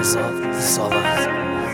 رضا ساوند.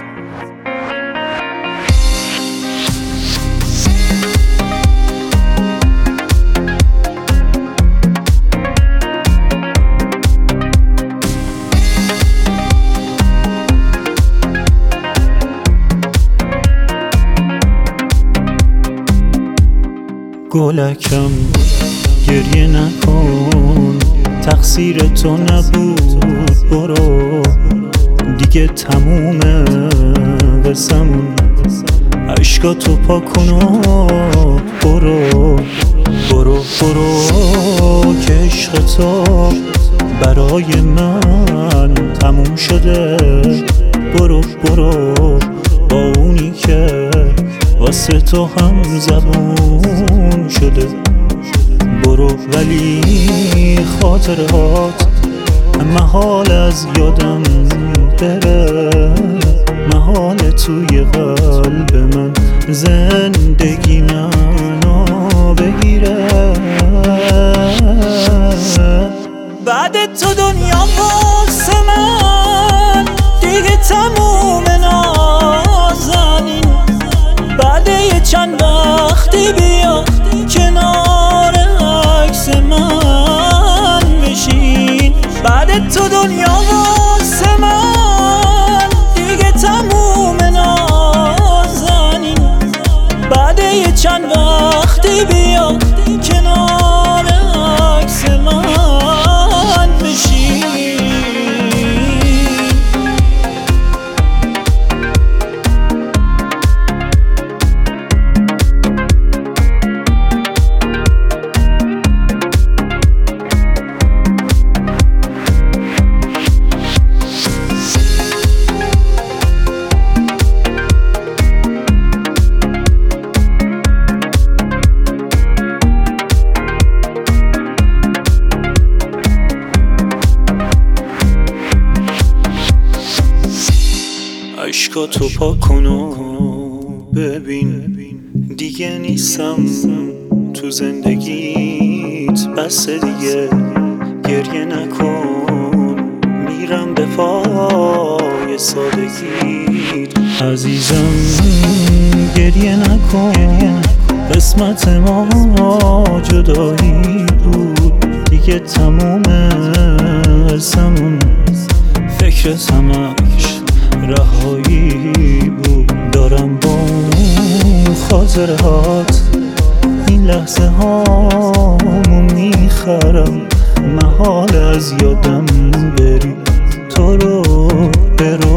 گلکم گریه نکن، تقصیر تو نبود، برو دیگه تمومه قصمون. عشقاتو پاک کن و برو برو برو که عشق تو برای من تموم شده. برو برو با اونی که واسه تو هم زبون شده. برو ولی خاطرات محال از یادم بره، محال توی قلب من زندگی منو بگیره. بعد تو دنیا واسه من دیگه تموم نازنین. بعد یه چند وقتی بیا کنار عکس من بشین. بعد تو دنیا واسه من دیگه تموم نازنین. بعد یه چند وقتی بیا کنار عکس من بشین. عشقاتو پاک کن و ببین دیگه نیستم تو زندگیت، بس دیگه گریه نکن، میرم به پای سادگیت. عزیزم گریه نکن، قسمت ما جدایی بود، دیگه تمومه قصمون. فکرت همش رهایی بود، دارم با اون خاطرات این لحظه هامو میخرم. محال از یادم بری، تو رو برو